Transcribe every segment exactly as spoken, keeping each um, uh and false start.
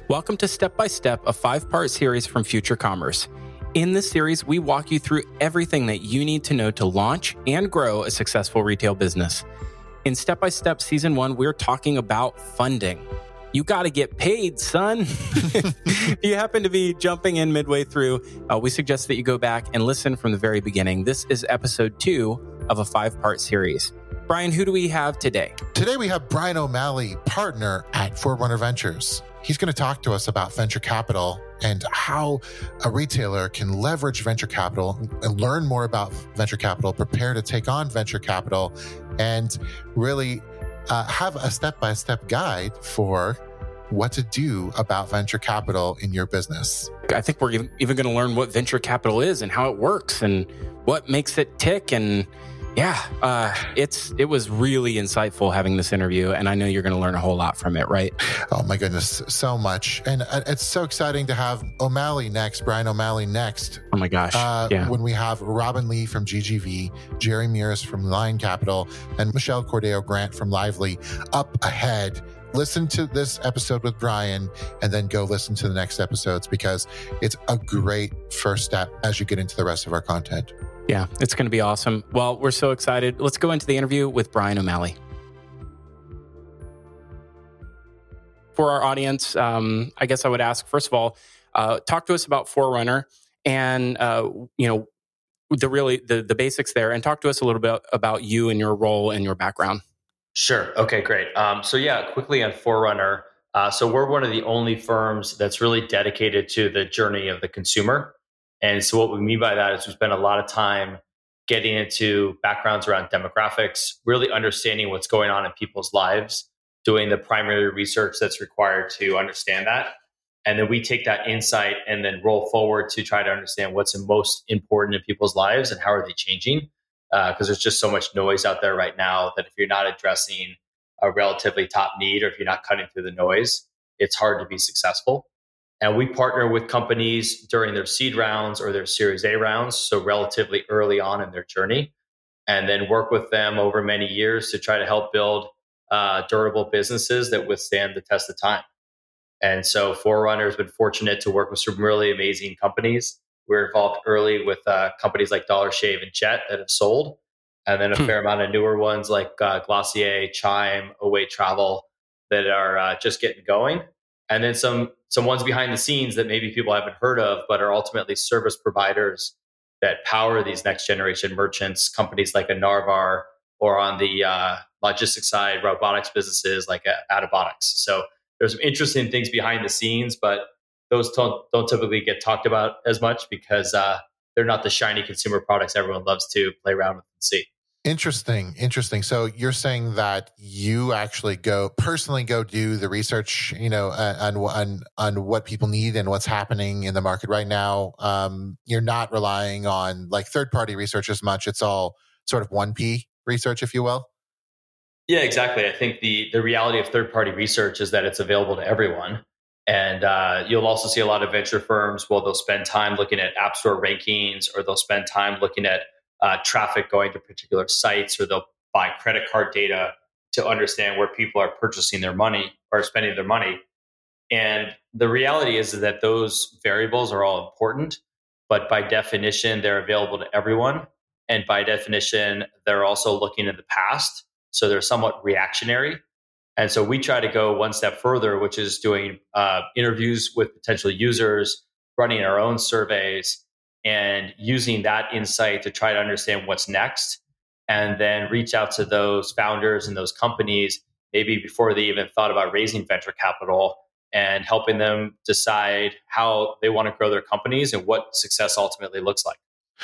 Welcome to Step by Step, a five-part series from Future Commerce. In this series, we walk you through everything that you need to know to launch and grow a successful retail business. In Step by Step Season one, we're talking about funding. You got to get paid, son. If you happen to be jumping in midway through, uh, we suggest that you go back and listen from the very beginning. This is episode two of a five-part series. Brian, who do we have today? Today we have Brian O'Malley, partner at Forerunner Ventures. He's going to talk to us about venture capital and how a retailer can leverage venture capital and learn more about venture capital, prepare to take on venture capital, and really uh, have a step-by-step guide for what to do about venture capital in your business. I think we're even going to learn what venture capital is and how it works and what makes it tick. And yeah, uh, it's it was really insightful having this interview, and I know you're going to learn a whole lot from it, right? Oh my goodness, so much. And uh, it's so exciting to have O'Malley next, Brian O'Malley next. Oh my gosh, uh, yeah. When we have Robin Lee from G G V, Jerry Mears from Lion Capital, and Michelle Cordeo Grant from Lively up ahead. Listen to this episode with Brian and then go listen to the next episodes because it's a great first step as you get into the rest of our content. Yeah, it's going to be awesome. Well, we're so excited. Let's go into the interview with Brian O'Malley. For our audience, um, I guess I would ask, first of all, uh, talk to us about Forerunner and, uh, you know, the really the, the basics there, and talk to us a little bit about you and your role and your background. Sure. Okay, great. Um, so yeah, quickly on Forerunner. Uh, so we're one of the only firms that's really dedicated to the journey of the consumer. And so what we mean by that is we spend a lot of time getting into backgrounds around demographics, really understanding what's going on in people's lives, doing the primary research that's required to understand that. And then we take that insight and then roll forward to try to understand what's most important in people's lives and how are they changing. Because uh, there's just so much noise out there right now that if you're not addressing a relatively top need or if you're not cutting through the noise, it's hard to be successful. And we partner with companies during their seed rounds or their Series A rounds, so relatively early on in their journey, and then work with them over many years to try to help build uh, durable businesses that withstand the test of time. And so Forerunner has been fortunate to work with some really amazing companies. We're involved early with uh, companies like Dollar Shave and Jet that have sold, and then a hmm. fair amount of newer ones like uh, Glossier, Chime, Away Travel that are uh, just getting going. And then some some ones behind the scenes that maybe people haven't heard of, but are ultimately service providers that power these next generation merchants, companies like a Narvar, or on the uh, logistics side, robotics businesses like Adabotics. So there's some interesting things behind the scenes, but those don't, don't typically get talked about as much because uh, they're not the shiny consumer products everyone loves to play around with and see. Interesting. Interesting. So you're saying that you actually go personally go do the research, you know, on, on, on what people need and what's happening in the market right now. Um, you're not relying on like third party research as much. It's all sort of one P research, if you will. Yeah, exactly. I think the, the reality of third party research is that it's available to everyone. And uh, you'll also see a lot of venture firms, well, they'll spend time looking at app store rankings, or they'll spend time looking at Uh, traffic going to particular sites, or they'll buy credit card data to understand where people are purchasing their money or spending their money. And the reality is that those variables are all important, but by definition, they're available to everyone. And by definition, they're also looking at the past. So they're somewhat reactionary. And so we try to go one step further, which is doing uh, interviews with potential users, running our own surveys, and using that insight to try to understand what's next, and then reach out to those founders and those companies, maybe before they even thought about raising venture capital, and helping them decide how they want to grow their companies and what success ultimately looks like.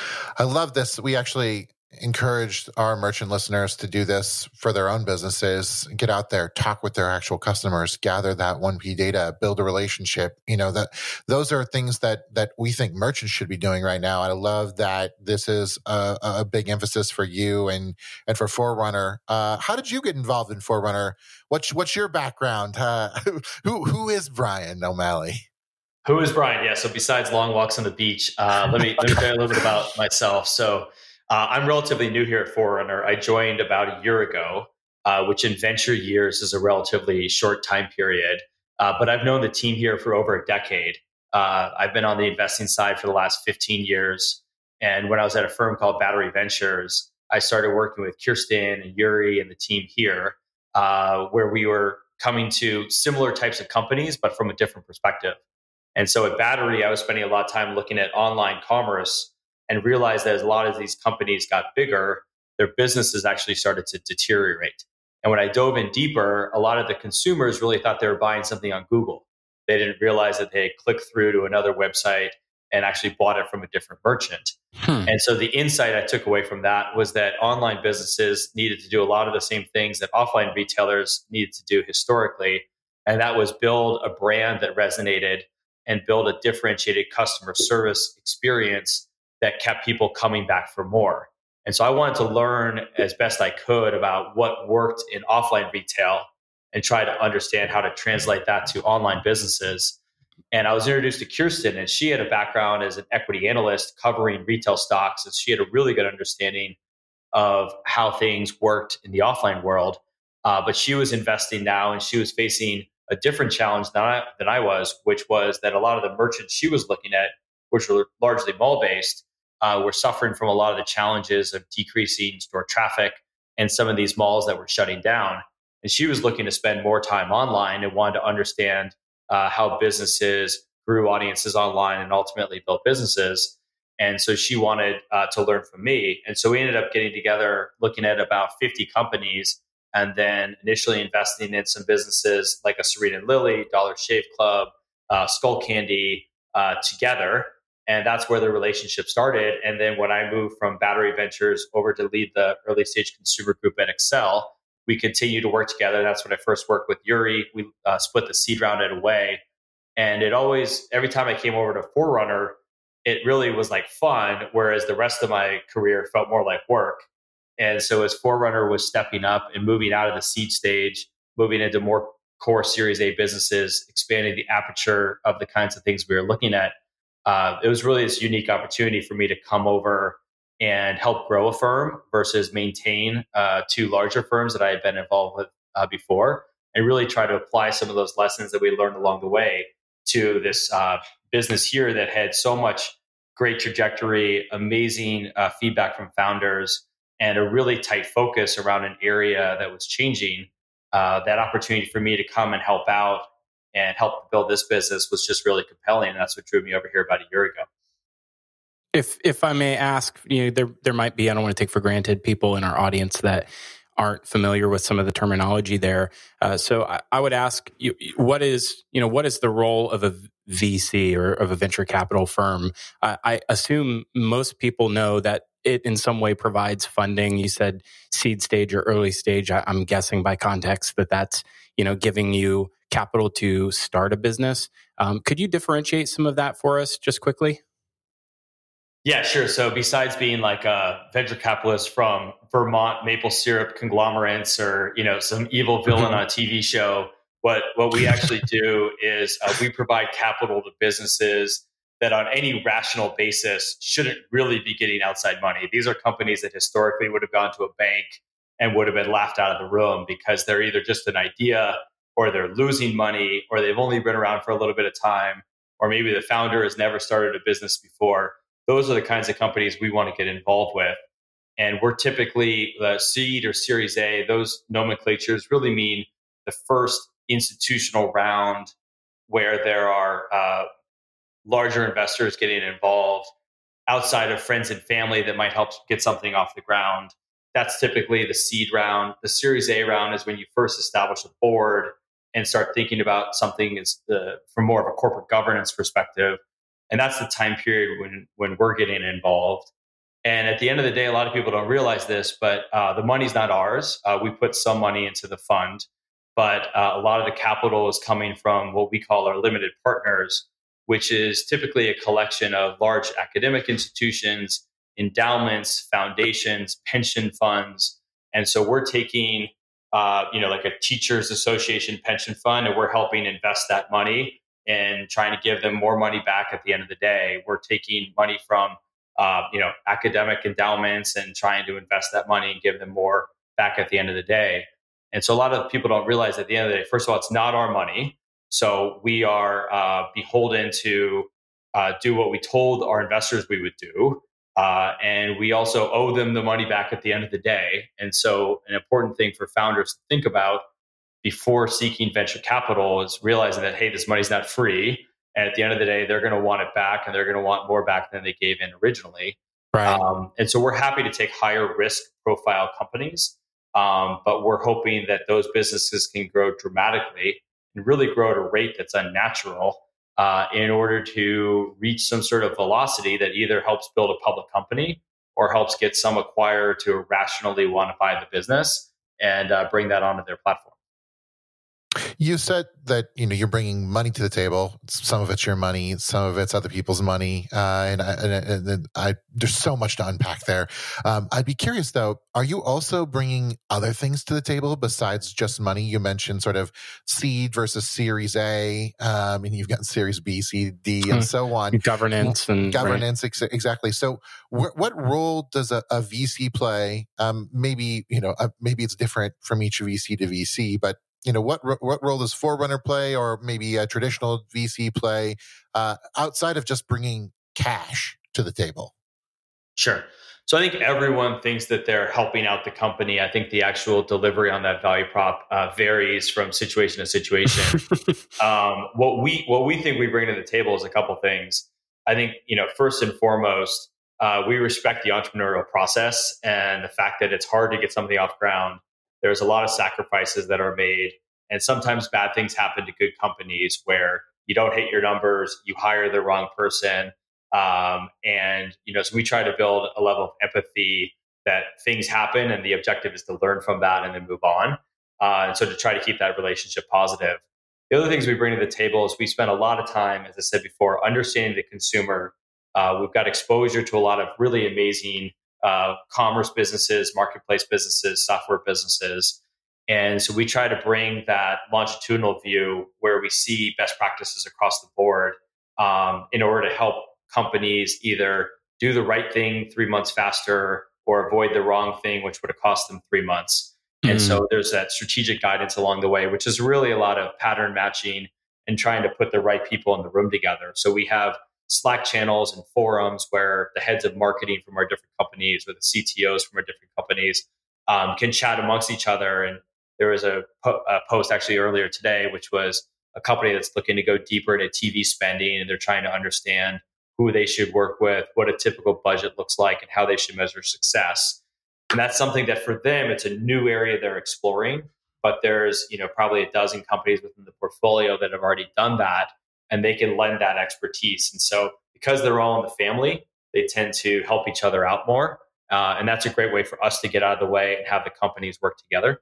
I love this. We actually encouraged our merchant listeners to do this for their own businesses, get out there, talk with their actual customers, gather that one P data, build a relationship. You know, that those are things that that we think merchants should be doing right now. And I love that this is a, a big emphasis for you and and for Forerunner. Uh, how did you get involved in Forerunner? What's what's your background? Uh, who who is Brian O'Malley? Who is Brian? Yeah. So besides long walks on the beach, uh, let me let me tell you a little bit about myself. So uh, I'm relatively new here at Forerunner. I joined about a year ago, uh, which in venture years is a relatively short time period. Uh, but I've known the team here for over a decade. Uh, I've been on the investing side for the last fifteen years. And when I was at a firm called Battery Ventures, I started working with Kirsten and Yuri and the team here, uh, where we were coming to similar types of companies, but from a different perspective. And so at Battery, I was spending a lot of time looking at online commerce and realized that as a lot of these companies got bigger, their businesses actually started to deteriorate. And when I dove in deeper, a lot of the consumers really thought they were buying something on Google. They didn't realize that they had clicked through to another website and actually bought it from a different merchant. Hmm. And so the insight I took away from that was that online businesses needed to do a lot of the same things that offline retailers needed to do historically. And that was build a brand that resonated and build a differentiated customer service experience that kept people coming back for more. And so I wanted to learn as best I could about what worked in offline retail and try to understand how to translate that to online businesses. And I was introduced to Kirsten, and she had a background as an equity analyst covering retail stocks. And she had a really good understanding of how things worked in the offline world. Uh, but she was investing now, and she was facing a different challenge than I, than I was, which was that a lot of the merchants she was looking at, which were largely mall-based, uh, were suffering from a lot of the challenges of decreasing store traffic and some of these malls that were shutting down. And she was looking to spend more time online and wanted to understand uh, how businesses grew audiences online and ultimately built businesses. And so she wanted uh, to learn from me. And so we ended up getting together, looking at about fifty companies, and then initially investing in some businesses like a Serena and Lily, Dollar Shave Club, uh, Skull Candy uh, together. And that's where the relationship started. And then when I moved from Battery Ventures over to lead the early stage consumer group at Accel, we continued to work together. That's when I first worked with Yuri. We uh, split the seed round at Away. And it always, every time I came over to Forerunner, it really was like fun, whereas the rest of my career felt more like work. And so as Forerunner was stepping up and moving out of the seed stage, moving into more core Series A businesses, expanding the aperture of the kinds of things we were looking at, uh, it was really this unique opportunity for me to come over and help grow a firm versus maintain uh, two larger firms that I had been involved with uh, before, and really try to apply some of those lessons that we learned along the way to this uh, business here that had so much great trajectory, amazing uh, feedback from founders, and a really tight focus around an area that was changing. Uh, that opportunity for me to come and help out and help build this business was just really compelling. And that's what drew me over here about a year ago. If if I may ask, you know, there there might be, I don't want to take for granted, people in our audience that aren't familiar with some of the terminology there. Uh, so I, I would ask you, what is, you know, what is the role of a V C or of a venture capital firm? Uh, I assume most people know that it in some way provides funding. You said seed stage or early stage. I, I'm guessing by context that that's, you know, giving you capital to start a business. Um, could you differentiate some of that for us just quickly? Yeah, sure. So besides being like a venture capitalist from Vermont maple syrup conglomerates or, you know, some evil villain on a T V show, what, what we actually do is uh, we provide capital to businesses that on any rational basis shouldn't really be getting outside money. These are companies that historically would have gone to a bank and would have been laughed out of the room because they're either just an idea or they're losing money or they've only been around for a little bit of time, or maybe the founder has never started a business before. Those are the kinds of companies we want to get involved with. And we're typically the seed or Series A. Those nomenclatures really mean the first institutional round where there are uh, larger investors getting involved outside of friends and family that might help get something off the ground. That's typically the seed round. The Series A round is when you first establish a board and start thinking about something is the, from more of a corporate governance perspective. And that's the time period when, when we're getting involved. And at the end of the day, a lot of people don't realize this, but uh, the money's not ours. Uh, we put some money into the fund, but uh, a lot of the capital is coming from what we call our limited partners, which is typically a collection of large academic institutions, endowments, foundations, pension funds. And so we're taking, uh, you know, like a teachers association pension fund, and we're helping invest that money and trying to give them more money back at the end of the day. We're taking money from, uh, you know, academic endowments and trying to invest that money and give them more back at the end of the day. And so a lot of people don't realize at the end of the day, first of all, it's not our money. So we are uh, beholden to uh, do what we told our investors we would do. Uh, and we also owe them the money back at the end of the day. And so an important thing for founders to think about before seeking venture capital is realizing that, hey, this money's not free. And at the end of the day, they're going to want it back, and they're going to want more back than they gave in originally. Right. Um, and so we're happy to take higher risk profile companies, um, but we're hoping that those businesses can grow dramatically and really grow at a rate that's unnatural uh, in order to reach some sort of velocity that either helps build a public company or helps get some acquirer to rationally want to buy the business and uh, bring that onto their platform. You said that, you know, you're bringing money to the table. Some of it's your money, some of it's other people's money, uh, and, I, and, and I, there's so much to unpack there. Um, I'd be curious though, are you also bringing other things to the table besides just money? You mentioned sort of seed versus Series A, um, and you've got Series B, C, D, and so on. Governance and governance, right. ex- exactly. So, wh- what role does a, a V C play? Um, maybe you know, uh, maybe it's different from each V C to V C, but you know, what what role does Forerunner play, or maybe a traditional V C play, uh, outside of just bringing cash to the table? Sure. So I think everyone thinks that they're helping out the company. I think the actual delivery on that value prop uh, varies from situation to situation. um, what we what we think we bring to the table is a couple things. I think, you know, first and foremost, uh, we respect the entrepreneurial process and the fact that it's hard to get something off ground. There's a lot of sacrifices that are made, and sometimes bad things happen to good companies where you don't hit your numbers, you hire the wrong person. Um, and, you know, so we try to build a level of empathy that things happen, and the objective is to learn from that and then move on. Uh, and so to try to keep that relationship positive. The other things we bring to the table is we spend a lot of time, as I said before, understanding the consumer. Uh, we've got exposure to a lot of really amazing uh, commerce businesses, marketplace businesses, software businesses. And so we try to bring that longitudinal view where we see best practices across the board um, in order to help companies either do the right thing three months faster or avoid the wrong thing, which would have cost them three months. Mm-hmm. And so there's that strategic guidance along the way, which is really a lot of pattern matching and trying to put the right people in the room together. So we have Slack channels and forums where the heads of marketing from our different companies or the C T Os from our different companies um, can chat amongst each other. And there was a, po- a post actually earlier today, which was a company that's looking to go deeper into T V spending, and they're trying to understand who they should work with, what a typical budget looks like, and how they should measure success. And that's something that for them, it's a new area they're exploring. But there's, you know, probably a dozen companies within the portfolio that have already done that, and they can lend that expertise. And so because they're all in the family, they tend to help each other out more. Uh, and that's a great way for us to get out of the way and have the companies work together.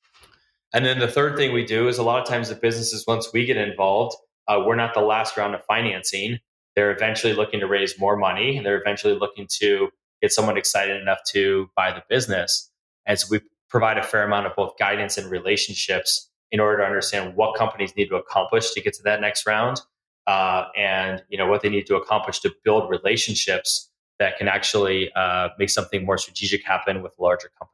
And then the third thing we do is a lot of times the businesses, once we get involved, uh, we're not the last round of financing. They're eventually looking to raise more money, and they're eventually looking to get someone excited enough to buy the business. And so we provide a fair amount of both guidance and relationships in order to understand what companies need to accomplish to get to that next round, uh, and you know what they need to accomplish to build relationships that can actually uh, make something more strategic happen with a larger company.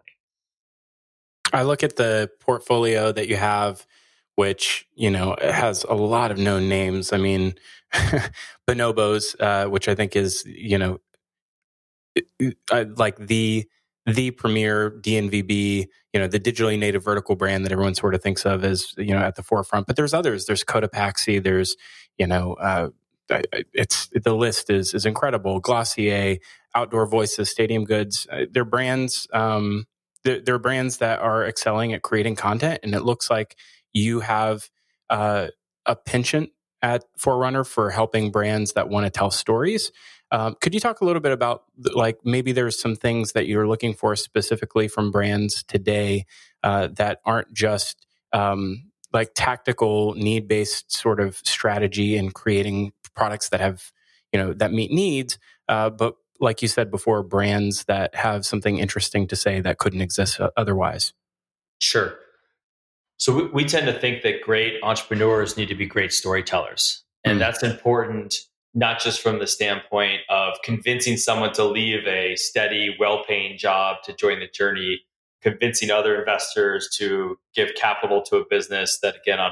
I look at the portfolio that you have, which, you know, has a lot of known names. I mean, Bonobos, uh, which I think is, you know, uh, like the the premier D N V B, you know, the digitally native vertical brand that everyone sort of thinks of as, you know, at the forefront. But there's others. There's Cotopaxi. There's, you know, uh, it's the list is is incredible. Glossier, Outdoor Voices, Stadium Goods. Uh, they're brands. Um, they're, they're brands that are excelling at creating content, and it looks like you have uh, a penchant at Forerunner for helping brands that want to tell stories. Um, could you talk a little bit about, like, maybe there's some things that you're looking for specifically from brands today uh, that aren't just um, like tactical need-based sort of strategy in creating products that have, you know, that meet needs, uh, but like you said before, brands that have something interesting to say that couldn't exist otherwise? Sure. So we, we tend to think that great entrepreneurs need to be great storytellers. And mm. that's important, not just from the standpoint of convincing someone to leave a steady, well-paying job to join the journey, convincing other investors to give capital to a business that, again, on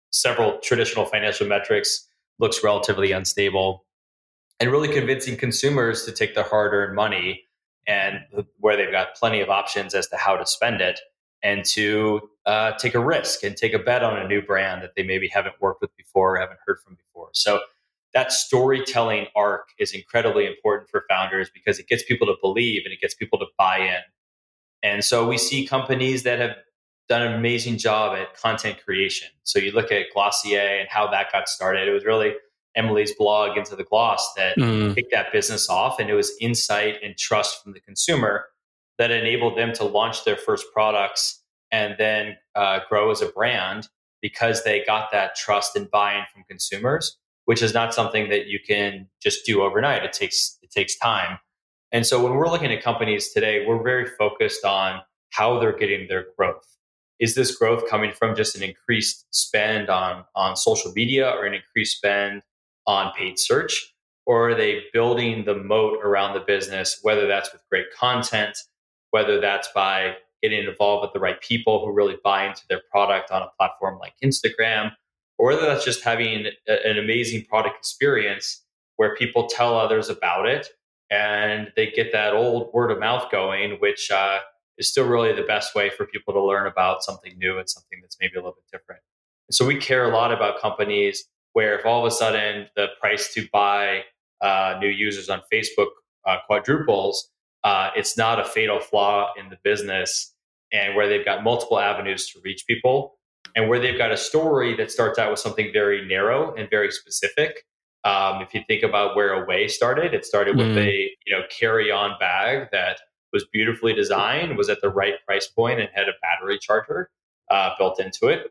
several traditional financial metrics looks relatively unstable, and really convincing consumers to take their hard-earned money and where they've got plenty of options as to how to spend it, and to uh, take a risk and take a bet on a new brand that they maybe haven't worked with before or haven't heard from before. So that storytelling arc is incredibly important for founders because it gets people to believe and it gets people to buy in. And so we see companies that have done an amazing job at content creation. So you look at Glossier and how that got started. It was really Emily's blog, Into the Gloss, that mm. kicked that business off. And it was insight and trust from the consumer that enabled them to launch their first products and then uh, grow as a brand because they got that trust and buy-in from consumers, which is not something that you can just do overnight. It takes it takes time. And so when we're looking at companies today, we're very focused on how they're getting their growth. Is this growth coming from just an increased spend on, on social media or an increased spend on paid search? Or are they building the moat around the business, whether that's with great content, whether that's by getting involved with the right people who really buy into their product on a platform like Instagram, or whether that's just having a, an amazing product experience where people tell others about it and they get that old word of mouth going, which uh, is still really the best way for people to learn about something new and something that's maybe a little bit different. And so we care a lot about companies where if all of a sudden the price to buy uh, new users on Facebook uh, quadruples, uh, it's not a fatal flaw in the business, and where they've got multiple avenues to reach people, and where they've got a story that starts out with something very narrow and very specific. Um, if you think about where Away started, it started with mm. a you know carry-on bag that was beautifully designed, was at the right price point, and had a battery charger uh, built into it.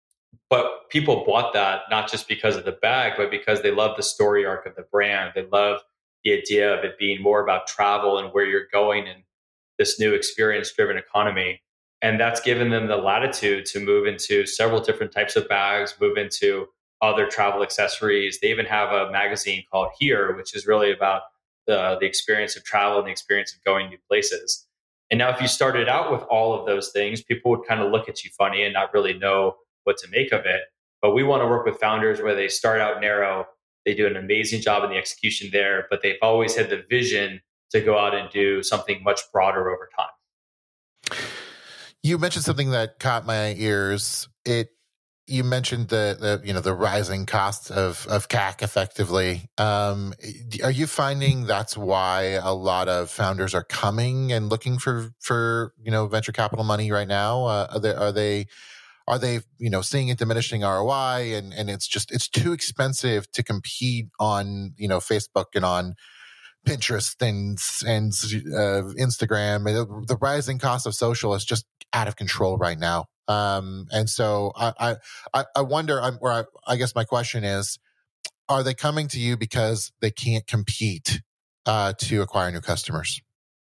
But people bought that not just because of the bag, but because they love the story arc of the brand. They love the idea of it being more about travel and where you're going in this new experience-driven economy. And that's given them the latitude to move into several different types of bags, move into other travel accessories. They even have a magazine called Here, which is really about the, the experience of travel and the experience of going new places. And now if you started out with all of those things, people would kind of look at you funny and not really know what to make of it. But we want to work with founders where they start out narrow, they do an amazing job in the execution there, but they've always had the vision to go out and do something much broader over time. You mentioned something that caught my ears. It you mentioned the, the you know the rising cost of of C A C effectively. Um, are you finding that's why a lot of founders are coming and looking for for you know venture capital money right now? Uh, are they are they are they you know seeing a diminishing R O I and and it's just it's too expensive to compete on you know Facebook and on Pinterest and and uh, Instagram? The rising cost of social is just out of control right now. Um, and so I, I, I wonder, I'm, or I, I guess my question is, are they coming to you because they can't compete uh, to acquire new customers?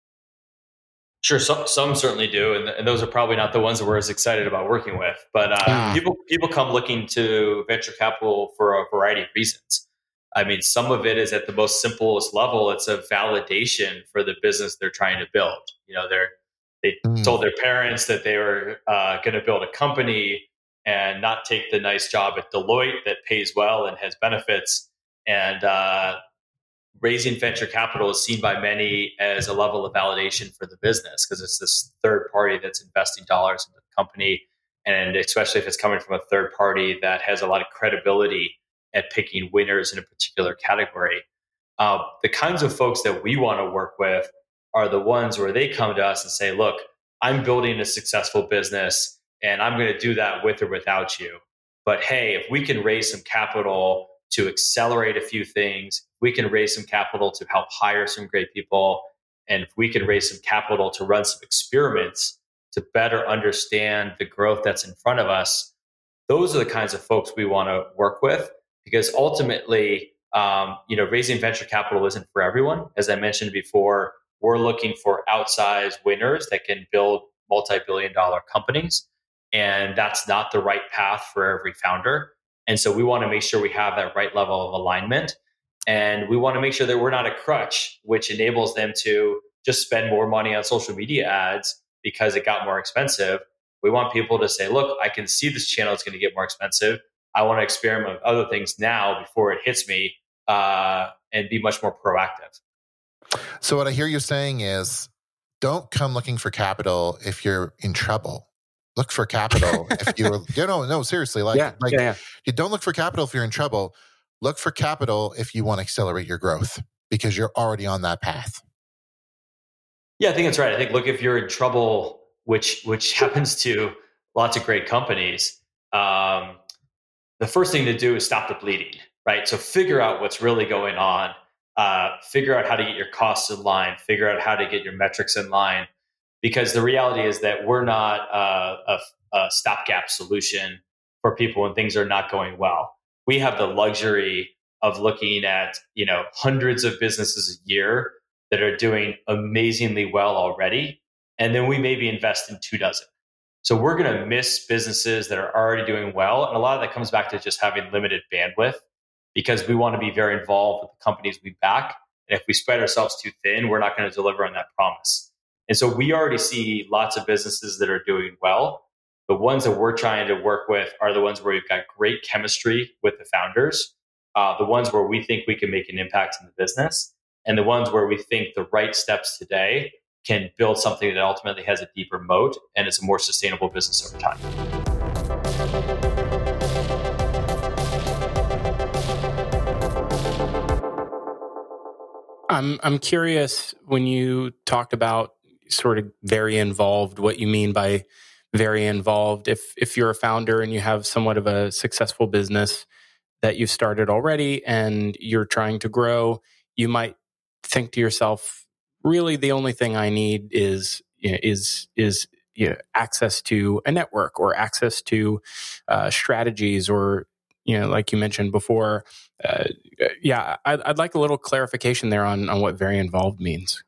Sure, some, some certainly do, and, and those are probably not the ones that we're as excited about working with. But uh, ah. people people come looking to venture capital for a variety of reasons. I mean, some of it is at the most simplest level. It's a validation for the business they're trying to build. You know, they're They mm. told their parents that they were uh, going to build a company and not take the nice job at Deloitte that pays well and has benefits. And uh, raising venture capital is seen by many as a level of validation for the business because it's this third party that's investing dollars into the company. And especially if it's coming from a third party that has a lot of credibility at picking winners in a particular category. Uh, the kinds of folks that we want to work with are the ones where they come to us and say, look, I'm building a successful business and I'm going to do that with or without you. But hey, if we can raise some capital to accelerate a few things, we can raise some capital to help hire some great people, and if we can raise some capital to run some experiments to better understand the growth that's in front of us, those are the kinds of folks we want to work with, because ultimately, um, you know, raising venture capital isn't for everyone. As I mentioned before, we're looking for outsized winners that can build multi-billion dollar companies. And that's not the right path for every founder. And so we want to make sure we have that right level of alignment. And we want to make sure that we're not a crutch, which enables them to just spend more money on social media ads because it got more expensive. We want people to say, look, I can see this channel is going to get more expensive, I want to experiment with other things now before it hits me, uh, and be much more proactive. So what I hear you saying is, don't come looking for capital if you're in trouble. Look for capital if you're, you know, no, seriously, like, yeah, like yeah, yeah. you don't look for capital if you're in trouble. Look for capital if you want to accelerate your growth because you're already on that path. Yeah, I think that's right. I think, look, if you're in trouble, which which happens to lots of great companies, um, the first thing to do is stop the bleeding, right? So figure out what's really going on. Uh, figure out how to get your costs in line. Figure out how to get your metrics in line. Because the reality is that we're not uh, a, a stopgap solution for people when things are not going well. We have the luxury of looking at, you know, hundreds of businesses a year that are doing amazingly well already, and then we maybe invest in two dozen. So we're going to miss businesses that are already doing well, and a lot of that comes back to just having limited bandwidth because we want to be very involved with the companies we back. And if we spread ourselves too thin, we're not going to deliver on that promise. And so we already see lots of businesses that are doing well. The ones that we're trying to work with are the ones where we've got great chemistry with the founders, uh, the ones where we think we can make an impact in the business, and the ones where we think the right steps today can build something that ultimately has a deeper moat and is a more sustainable business over time. I'm I'm curious, when you talked about sort of very involved, what you mean by very involved. If if you're a founder and you have somewhat of a successful business that you've started already and you're trying to grow, you might think to yourself, really the only thing I need is you know, is is you know, access to a network or access to uh, strategies, or you know, like you mentioned before. Uh, yeah, I'd, I'd like a little clarification there on on what very involved means.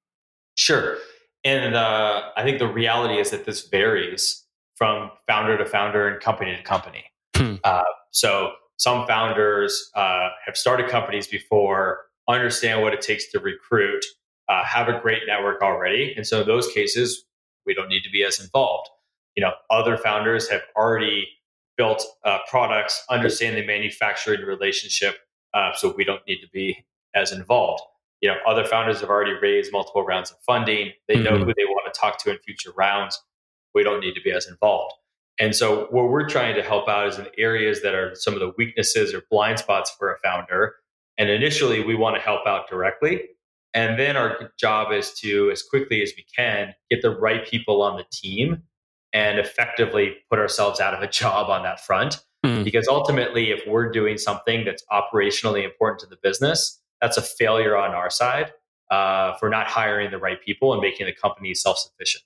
Sure. And uh, I think the reality is that this varies from founder to founder and company to company. Hmm. Uh, so some founders uh, have started companies before, understand what it takes to recruit, uh, have a great network already. And so in those cases, we don't need to be as involved. You know, other founders have already built uh, products, understand the manufacturing relationship, uh, so we don't need to be as involved. You know, other founders have already raised multiple rounds of funding. They know Mm-hmm. who they want to talk to in future rounds. We don't need to be as involved. And so what we're trying to help out is in areas that are some of the weaknesses or blind spots for a founder. And initially, we want to help out directly. And then our job is to, as quickly as we can, get the right people on the team and effectively put ourselves out of a job on that front. Mm-hmm. Because ultimately, if we're doing something that's operationally important to the business, that's a failure on our side uh, for not hiring the right people and making the company self-sufficient.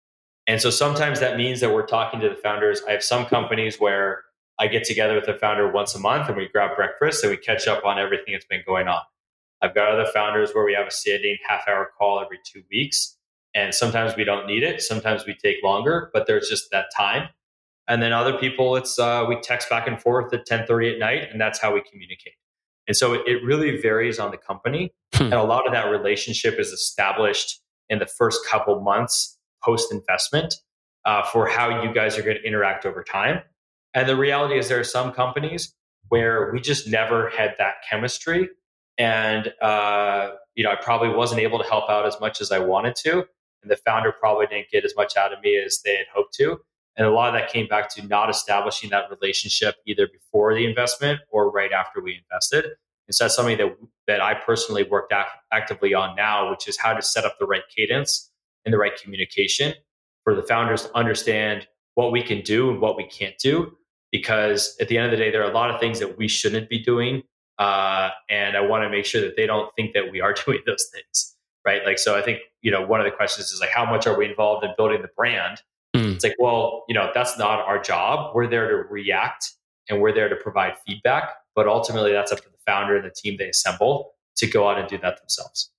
And so sometimes that means that we're talking to the founders. I have some companies where I get together with the founder once a month and we grab breakfast and we catch up on everything that's been going on. I've got other founders where we have a standing half hour call every two weeks. And sometimes we don't need it. Sometimes we take longer, but there's just that time. And then other people, it's uh, we text back and forth at ten thirty at night, and that's how we communicate. And so it, it really varies on the company. Hmm. And a lot of that relationship is established in the first couple months post-investment uh, for how you guys are going to interact over time. And the reality is there are some companies where we just never had that chemistry. And, uh, you know, I probably wasn't able to help out as much as I wanted to. And the founder probably didn't get as much out of me as they had hoped to. And a lot of that came back to not establishing that relationship either before the investment or right after we invested. And so that's something that, that I personally worked act- actively on now, which is how to set up the right cadence and the right communication for the founders to understand what we can do and what we can't do. Because at the end of the day, there are a lot of things that we shouldn't be doing. Uh, and I want to make sure that they don't think that we are doing those things, right? Like, so I think, you know, one of the questions is like, how much are we involved in building the brand? Mm. It's like, well, you know, that's not our job. We're there to react and we're there to provide feedback. But ultimately, that's up to the founder and the team they assemble to go out and do that themselves.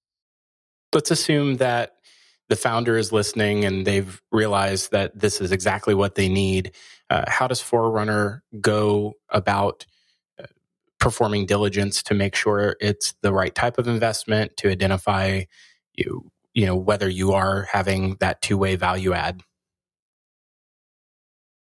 Let's assume that the founder is listening and they've realized that this is exactly what they need. Uh, how does Forerunner go about uh, performing diligence to make sure it's the right type of investment, to identify you, you know, whether you are having that two-way value add?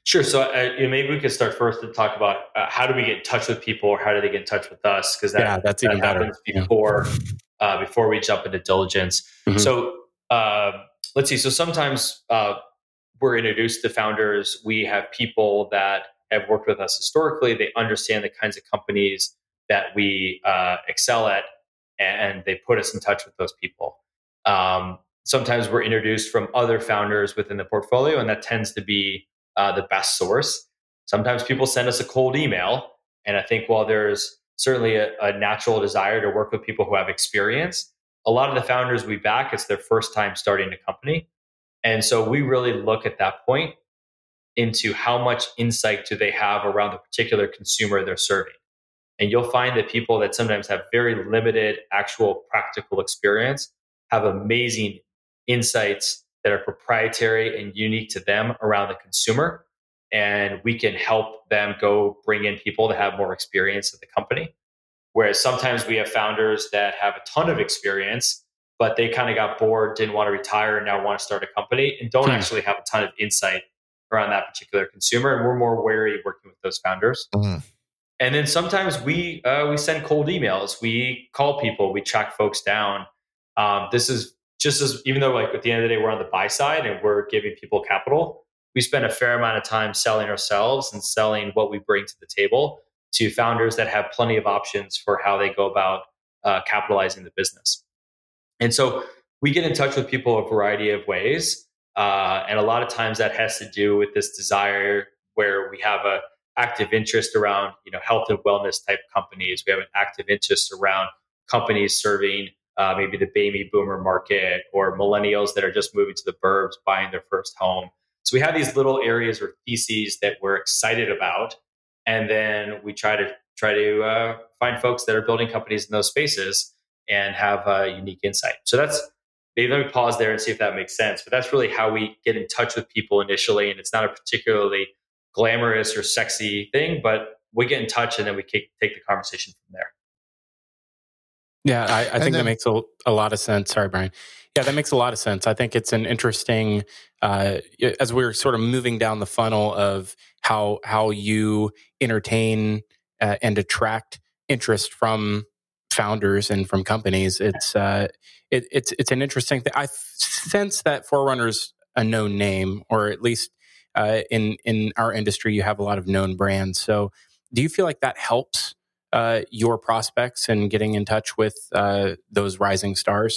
Sure. So uh, maybe we could start first to talk about uh, how do we get in touch with people, or how do they get in touch with us? Because that, yeah, that's that even happens better. before Yeah. uh, before we jump into diligence. Mm-hmm. So uh, let's see. So sometimes uh, we're introduced to founders. We have people that have worked with us historically. They understand the kinds of companies that we uh, excel at, and they put us in touch with those people. Um, sometimes we're introduced from other founders within the portfolio, and that tends to be uh, the best source. Sometimes people send us a cold email, and I think while there's certainly a, a natural desire to work with people who have experience, a lot of the founders we back, it's their first time starting a company. And so we really look at that point into how much insight do they have around the particular consumer they're serving. And you'll find that people that sometimes have very limited actual practical experience have amazing insights that are proprietary and unique to them around the consumer. And we can help them go bring in people that have more experience at the company. Whereas sometimes we have founders that have a ton of experience, but they kind of got bored, didn't want to retire, and now want to start a company, and don't Hmm. actually have a ton of insight around that particular consumer. And we're more wary working with those founders. Mm. And then sometimes we uh, we send cold emails, we call people, we track folks down. Um, this is just as, even though like at the end of the day we're on the buy side and we're giving people capital, we spend a fair amount of time selling ourselves and selling what we bring to the table to founders that have plenty of options for how they go about uh, capitalizing the business. And so we get in touch with people a variety of ways, uh, and a lot of times that has to do with this desire where we have a active interest around, you know, health and wellness type companies. We have an active interest around companies serving uh, maybe the baby boomer market, or millennials that are just moving to the burbs, buying their first home. So we have these little areas or theses that we're excited about, and then we try to try to uh, find folks that are building companies in those spaces and have a unique insight. So that's, maybe let me pause there and see if that makes sense. But that's really how we get in touch with people initially, and it's not a particularly glamorous or sexy thing, but we get in touch and then we take the conversation from there. Yeah, I, I think then, that makes a, a lot of sense. Sorry, Brian. Yeah, that makes a lot of sense. I think it's an interesting, uh, as we're sort of moving down the funnel of how how you entertain uh, and attract interest from founders and from companies. It's uh, it, it's it's an interesting thing. I sense that four runner's a known name, or at least uh, in in our industry, you have a lot of known brands. So, do you feel like that helps uh, your prospects and getting in touch with uh, those rising stars?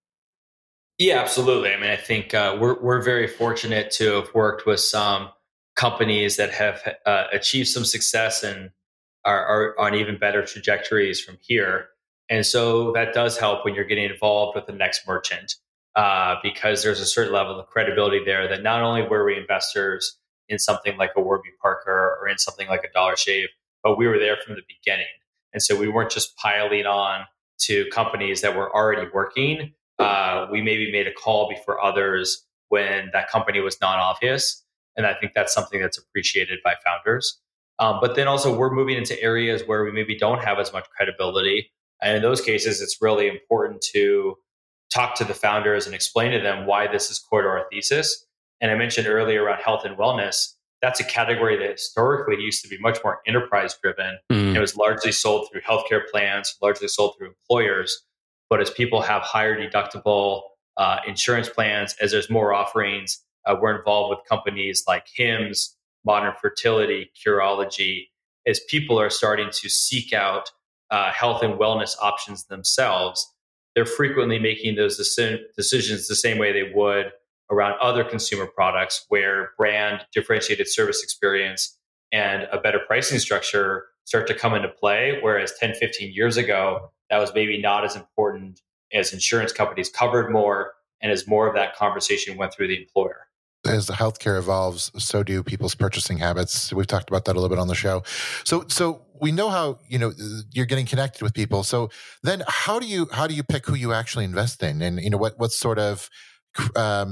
Yeah, absolutely. I mean, I think uh, we're we're very fortunate to have worked with some companies that have uh, achieved some success and are, are on even better trajectories from here. And so that does help when you're getting involved with the next merchant, uh, because there's a certain level of credibility there that not only were we investors in something like a Warby Parker or in something like a Dollar Shave, but we were there from the beginning. And so we weren't just piling on to companies that were already working. Uh, we maybe made a call before others when that company was non-obvious. And I think that's something that's appreciated by founders. Um, but then also we're moving into areas where we maybe don't have as much credibility. And in those cases, it's really important to talk to the founders and explain to them why this is core to our thesis. And I mentioned earlier around health and wellness, that's a category that historically used to be much more enterprise driven. Mm. It was largely sold through healthcare plans, largely sold through employers. But as people have higher deductible uh, insurance plans, as there's more offerings, uh, we're involved with companies like Hims, Modern Fertility, Curology. As people are starting to seek out uh, health and wellness options themselves, they're frequently making those deci- decisions the same way they would around other consumer products, where brand, differentiated service experience, and a better pricing structure start to come into play. Whereas ten, fifteen years ago, that was maybe not as important, as insurance companies covered more and as more of that conversation went through the employer. As the healthcare evolves, so do people's purchasing habits. We've talked about that a little bit on the show. So, so we know how, you know, you're getting connected with people. So then how do you, how do you pick who you actually invest in? And, you know, what, what sort of, um,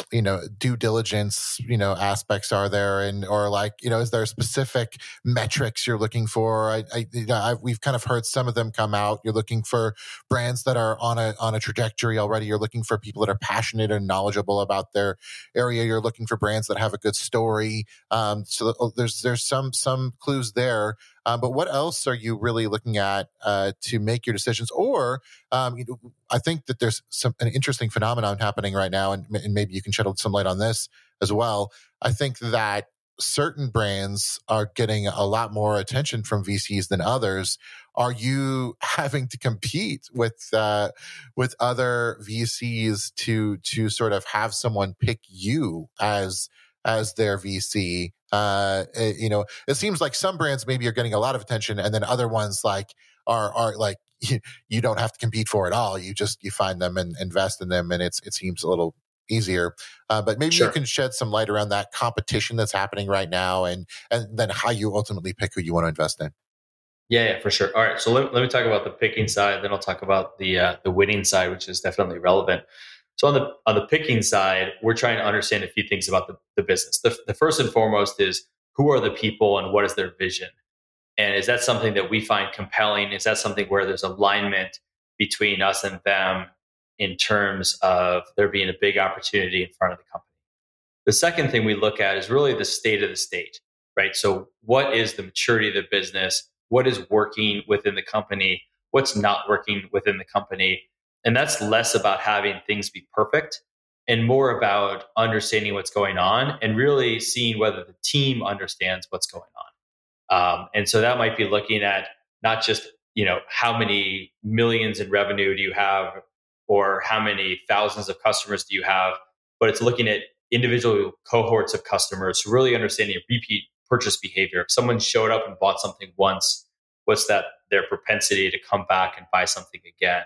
you know, due diligence, you know, aspects are there, and or like, you know, is there specific metrics you're looking for? I, I, you know, I've, we've kind of heard some of them come out. You're looking for brands that are on a on a trajectory already. You're looking for people that are passionate and knowledgeable about their area. You're looking for brands that have a good story. Um, so there's there's some some clues there. Um, but what else are you really looking at uh, to make your decisions? Or um, you know, I think that there's some an interesting phenomenon happening right now, and, and maybe you can shed some light on this as well. I think that certain brands are getting a lot more attention from V Cs than others. Are you having to compete with uh, with other V Cs to to sort of have someone pick you as as their V C? Uh, you know, it seems like some brands maybe are getting a lot of attention, and then other ones like are are like you, you don't have to compete for it all. You just you find them and invest in them, and it's it seems a little easier. Uh, but maybe sure. you can shed some light around that competition that's happening right now, and and then how you ultimately pick who you want to invest in. Yeah, yeah, for sure. All right, so let, let me talk about the picking side, then I'll talk about the uh, the winning side, which is definitely relevant. So on the on the picking side, we're trying to understand a few things about the, the business. The, the first and foremost is who are the people and what is their vision? And is that something that we find compelling? Is that something where there's alignment between us and them in terms of there being a big opportunity in front of the company? The second thing we look at is really the state of the state, right? So what is the maturity of the business? What is working within the company? What's not working within the company? And that's less about having things be perfect and more about understanding what's going on and really seeing whether the team understands what's going on. Um, and so that might be looking at not just, you know, how many millions in revenue do you have or how many thousands of customers do you have, but it's looking at individual cohorts of customers, really understanding repeat purchase behavior. If someone showed up and bought something once, what's that their propensity to come back and buy something again?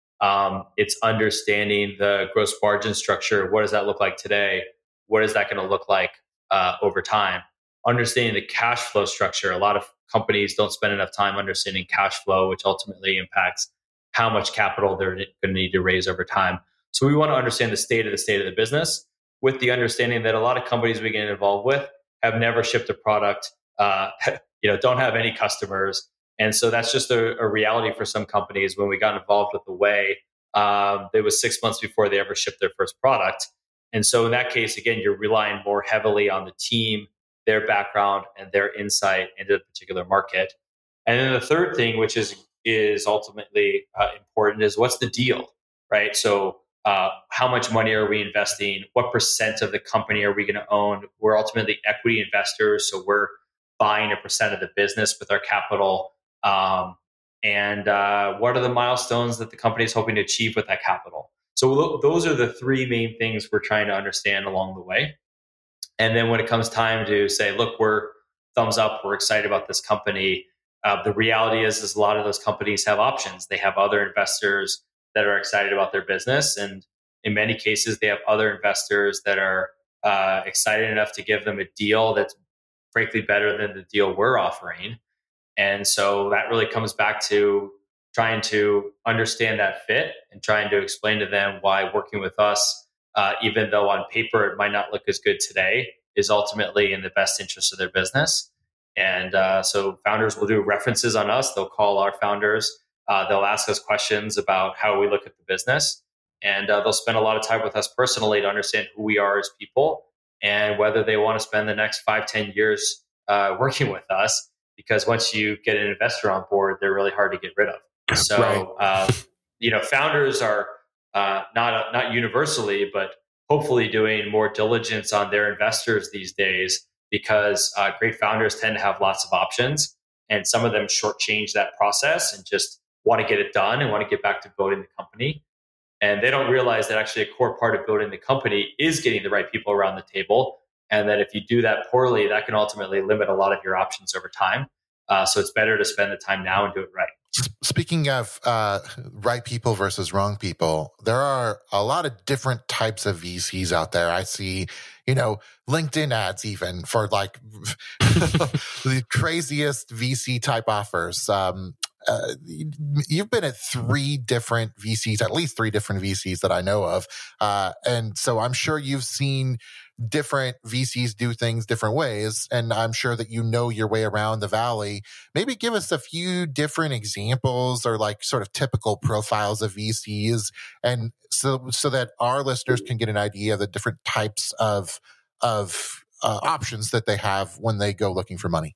Um, it's understanding the gross margin structure. What does that look like today? What is that going to look like uh, over time? Understanding the cash flow structure. A lot of companies don't spend enough time understanding cash flow, which ultimately impacts how much capital they're going to need to raise over time. So we want to understand the state of the state of the business with the understanding that a lot of companies we get involved with have never shipped a product, uh, you know, don't have any customers. And so that's just a, a reality for some companies. When we got involved with The Way, um, it was six months before they ever shipped their first product. And so in that case, again, you're relying more heavily on the team, their background, and their insight into a particular market. And then the third thing, which is is ultimately uh, important, is what's the deal, right? So uh, how much money are we investing? What percent of the company are we going to own? We're ultimately equity investors, so we're buying a percent of the business with our capital. Um, and uh, what are the milestones that the company is hoping to achieve with that capital? So those are the three main things we're trying to understand along the way. And then when it comes time to say, look, we're thumbs up, we're excited about this company. Uh, the reality is, is a lot of those companies have options. They have other investors that are excited about their business. And in many cases, they have other investors that are uh, excited enough to give them a deal that's frankly better than the deal we're offering. And so that really comes back to trying to understand that fit and trying to explain to them why working with us, uh, even though on paper it might not look as good today, is ultimately in the best interest of their business. And uh, so founders will do references on us. They'll call our founders. Uh, they'll ask us questions about how we look at the business. And uh, they'll spend a lot of time with us personally to understand who we are as people and whether they want to spend the next five, ten years uh, working with us. Because once you get an investor on board, they're really hard to get rid of. So, right. uh, you know, founders are uh, not not universally, but hopefully doing more diligence on their investors these days, because uh, great founders tend to have lots of options, and some of them shortchange that process and just want to get it done and want to get back to building the company. And they don't realize that actually a core part of building the company is getting the right people around the table. And that if you do that poorly, that can ultimately limit a lot of your options over time. Uh, so it's better to spend the time now and do it right. Speaking of uh, right people versus wrong people, there are a lot of different types of V Cs out there. I see, you know, LinkedIn ads even for like the craziest V C type offers. Um, uh, you've been at three different V Cs, at least three different V Cs that I know of. Uh, and so I'm sure you've seen different V Cs do things different ways. And I'm sure that you know your way around the Valley. Maybe give us a few different examples or like sort of typical profiles of V Cs, and so so that our listeners can get an idea of the different types of of uh, options that they have when they go looking for money.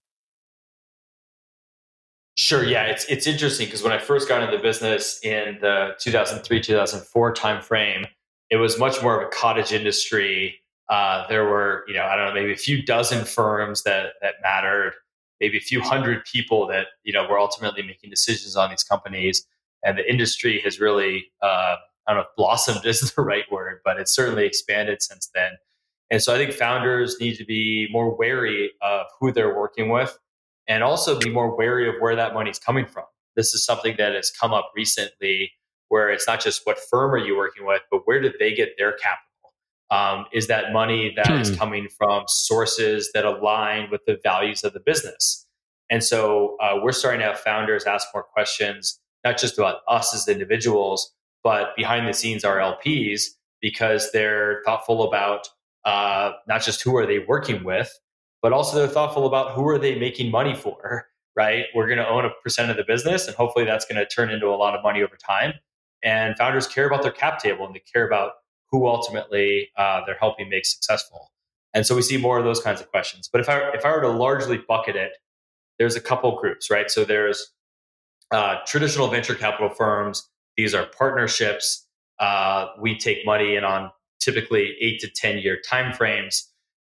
Sure. Yeah, it's it's interesting because when I first got into the business in the two thousand three, two thousand four timeframe, it was much more of a cottage industry. Uh, there were, you know, I don't know, maybe a few dozen firms that that mattered, maybe a few hundred people that, you know, were ultimately making decisions on these companies. And the industry has really, uh, I don't know if blossomed is the right word, but it's certainly expanded since then. And so I think founders need to be more wary of who they're working with, and also be more wary of where that money's coming from. This is something that has come up recently, where it's not just what firm are you working with, but where did they get their capital? Um, is that money that hmm. is coming from sources that align with the values of the business? And so uh, we're starting to have founders ask more questions, not just about us as individuals, but behind the scenes our L Ps, because they're thoughtful about uh, not just who are they working with, but also they're thoughtful about who are they making money for, right? We're going to own a percent of the business, and hopefully that's going to turn into a lot of money over time. And founders care about their cap table, and they care about who ultimately uh, they're helping make successful. And so we see more of those kinds of questions. But if I if I were to largely bucket it, there's a couple groups, right? So there's uh, traditional venture capital firms. These are partnerships. Uh, we take money in on typically eight to ten year timeframes.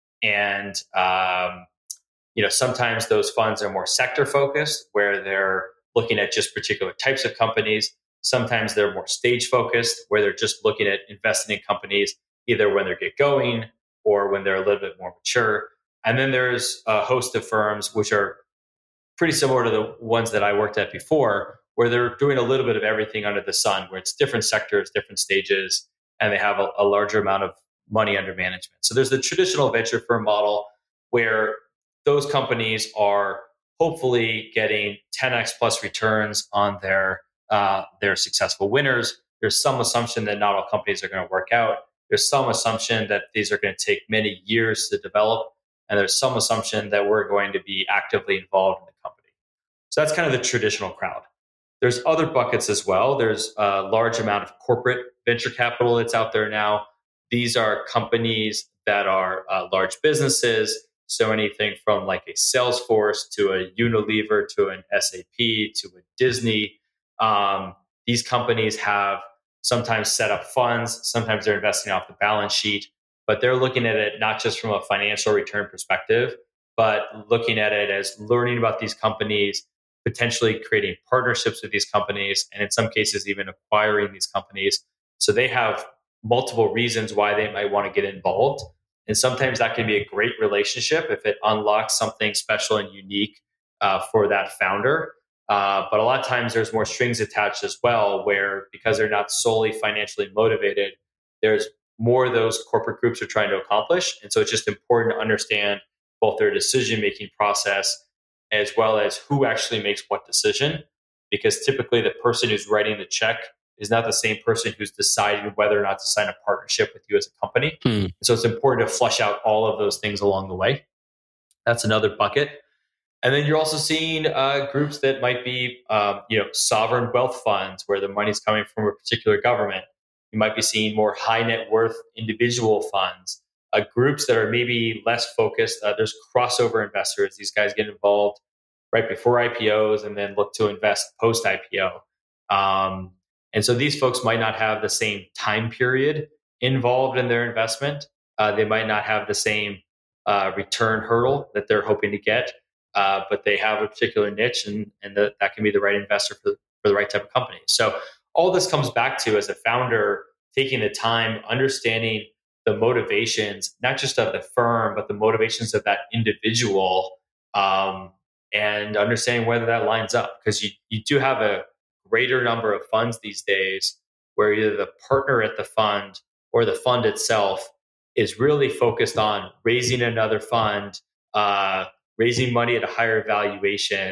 And, um, you know, sometimes those funds are more sector focused, where they're looking at just particular types of companies. Sometimes they're more stage focused, where they're just looking at investing in companies, either when they get going or when they're a little bit more mature. And then there's a host of firms, which are pretty similar to the ones that I worked at before, where they're doing a little bit of everything under the sun, where it's different sectors, different stages, and they have a, a larger amount of money under management. So there's the traditional venture firm model, where those companies are hopefully getting ten x plus returns on their uh, their successful winners. There's some assumption that not all companies are going to work out. There's some assumption that these are going to take many years to develop. And there's some assumption that we're going to be actively involved in the company. So that's kind of the traditional crowd. There's other buckets as well. There's a large amount of corporate venture capital that's out there now. These are companies that are uh, large businesses. So anything from like a Salesforce to a Unilever to an S A P to a Disney. Um, these companies have sometimes set up funds. Sometimes they're investing off the balance sheet, but they're looking at it not just from a financial return perspective, but looking at it as learning about these companies, potentially creating partnerships with these companies, and in some cases, even acquiring these companies. So they have multiple reasons why they might want to get involved. And sometimes that can be a great relationship if it unlocks something special and unique uh, for that founder. Uh, but a lot of times there's more strings attached as well, where because they're not solely financially motivated, there's more those corporate groups are trying to accomplish. And so it's just important to understand both their decision-making process as well as who actually makes what decision, because typically the person who's writing the check is not the same person who's deciding whether or not to sign a partnership with you as a company. Hmm. So it's important to flush out all of those things along the way. That's another bucket. And then you're also seeing uh, groups that might be, um, you know, sovereign wealth funds where the money's coming from a particular government. You might be seeing more high net worth individual funds, uh, groups that are maybe less focused. Uh, there's crossover investors. These guys get involved right before I P Os and then look to invest post I P O. Um, and so these folks might not have the same time period involved in their investment. Uh, they might not have the same uh, return hurdle that they're hoping to get. Uh, but they have a particular niche, and, and the, that can be the right investor for, for the right type of company. So all this comes back to, as a founder, taking the time, understanding the motivations, not just of the firm, but the motivations of that individual, um, and understanding whether that lines up. Because you, you do have a greater number of funds these days where either the partner at the fund or the fund itself is really focused on raising another fund, uh, raising money at a higher valuation,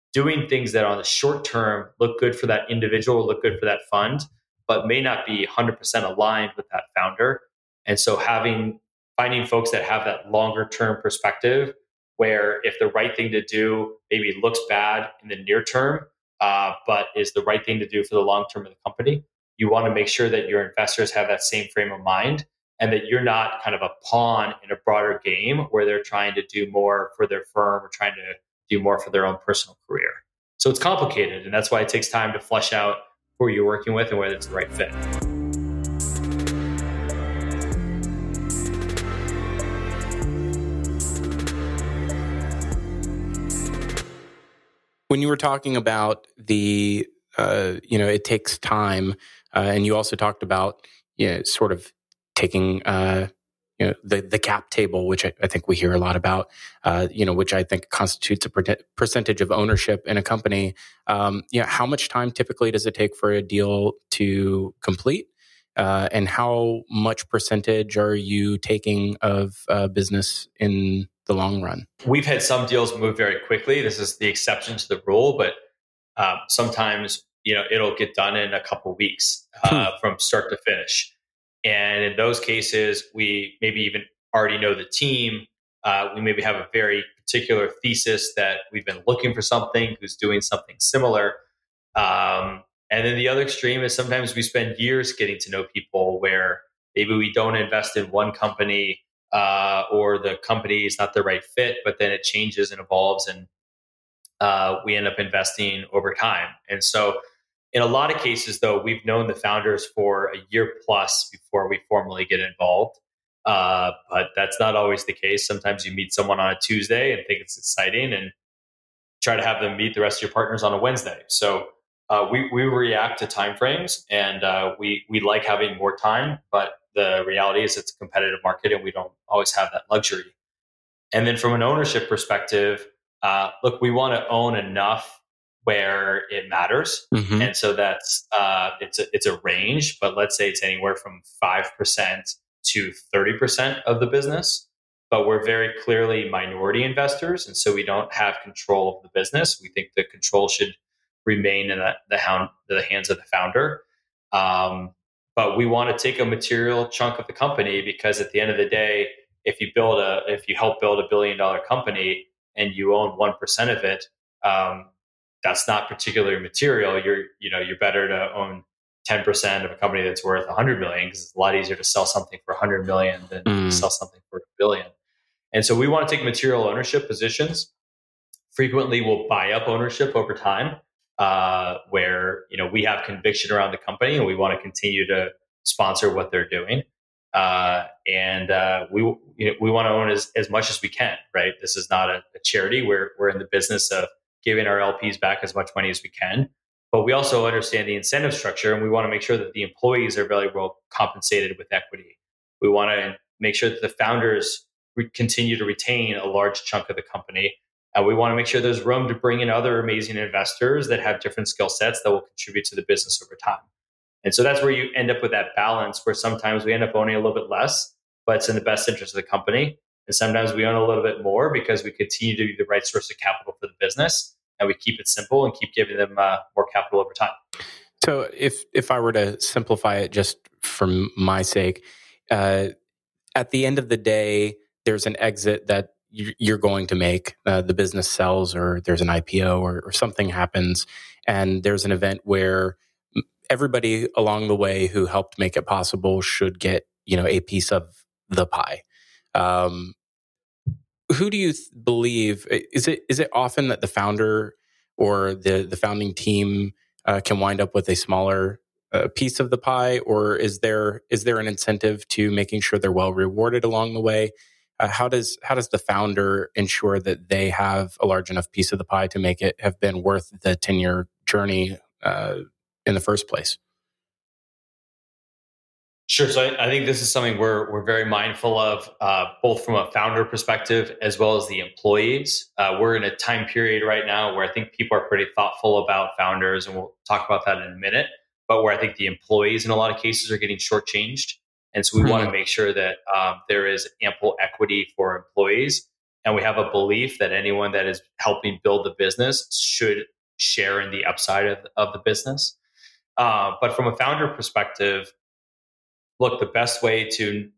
doing things that on the short term look good for that individual, look good for that fund, but may not be one hundred percent aligned with that founder. And so having finding folks that have that longer term perspective, where if the right thing to do maybe looks bad in the near term, uh, but is the right thing to do for the long term of the company, you want to make sure that your investors have that same frame of mind and that you're not kind of a pawn in a broader game where they're trying to do more for their firm or trying to do more for their own personal career. So it's complicated, and that's why it takes time to flesh out who you're working with and whether it's the right fit. When you were talking about the, uh, you know, it takes time, uh, and you also talked about, you know, sort of taking, uh, you know, the the cap table, which I, I think we hear a lot about, uh, you know, which I think constitutes a per- percentage of ownership in a company. Um, you know, how much time typically does it take for a deal to complete, uh, and how much percentage are you taking of uh, business in the long run? We've had some deals move very quickly. This is the exception to the rule, but um, sometimes, you know, it'll get done in a couple weeks uh, from start to finish. And in those cases, we maybe even already know the team. Uh, we maybe have a very particular thesis that we've been looking for something who's doing something similar. Um, and then the other extreme is sometimes we spend years getting to know people where maybe we don't invest in one company uh, or the company is not the right fit, but then it changes and evolves and uh, we end up investing over time. And so in a lot of cases, though, we've known the founders for a year plus before we formally get involved. Uh, but that's not always the case. Sometimes you meet someone on a Tuesday and think it's exciting and try to have them meet the rest of your partners on a Wednesday. So uh, we, we react to timeframes, and uh, we, we like having more time, but the reality is it's a competitive market and we don't always have that luxury. And then from an ownership perspective, uh, look, we want to own enough where it matters. Mm-hmm. And so that's, uh, it's a, it's a range, but let's say it's anywhere from five percent to thirty percent of the business, but we're very clearly minority investors. And so we don't have control of the business. We think the control should remain in the, the, hound, the hands of the founder. Um, but we want to take a material chunk of the company because at the end of the day, if you build a, if you help build a billion dollar company and you own one percent of it, um, that's not particularly material. You're, you know, you're better to own ten percent of a company that's worth a hundred million because it's a lot easier to sell something for a hundred million than mm. to sell something for a billion. And so we want to take material ownership positions. Frequently, we'll buy up ownership over time, uh, where you know we have conviction around the company and we want to continue to sponsor what they're doing. Uh, and uh, we you know, we want to own as, as much as we can. Right? This is not a, a charity. We're we're in the business of giving our L Ps back as much money as we can. But we also understand the incentive structure, and we want to make sure that the employees are very well compensated with equity. We want to make sure that the founders re- continue to retain a large chunk of the company. And we want to make sure there's room to bring in other amazing investors that have different skill sets that will contribute to the business over time. And so that's where you end up with that balance where sometimes we end up owning a little bit less, but it's in the best interest of the company. And sometimes we own a little bit more because we continue to be the right source of capital for the business. And we keep it simple and keep giving them uh, more capital over time. So if if I were to simplify it just for my sake, uh, at the end of the day, there's an exit that you're going to make. Uh, the business sells or there's an I P O or, or something happens. And there's an event where everybody along the way who helped make it possible should get, you know, a piece of the pie. Um, who do you th- believe is it? Is it often that the founder or the the founding team uh, can wind up with a smaller uh, piece of the pie, or is there is there an incentive to making sure they're well rewarded along the way? Uh, how does how does the founder ensure that they have a large enough piece of the pie to make it have been worth the ten year journey uh, in the first place? Sure. So I, I think this is something we're we're very mindful of, uh, both from a founder perspective as well as the employees. Uh, we're in a time period right now where I think people are pretty thoughtful about founders, and we'll talk about that in a minute. But where I think the employees in a lot of cases are getting shortchanged, and so we mm-hmm. want to make sure that um, there is ample equity for employees. And we have a belief that anyone that is helping build the business should share in the upside of, of the business. Uh, but from a founder perspective, look, the best way to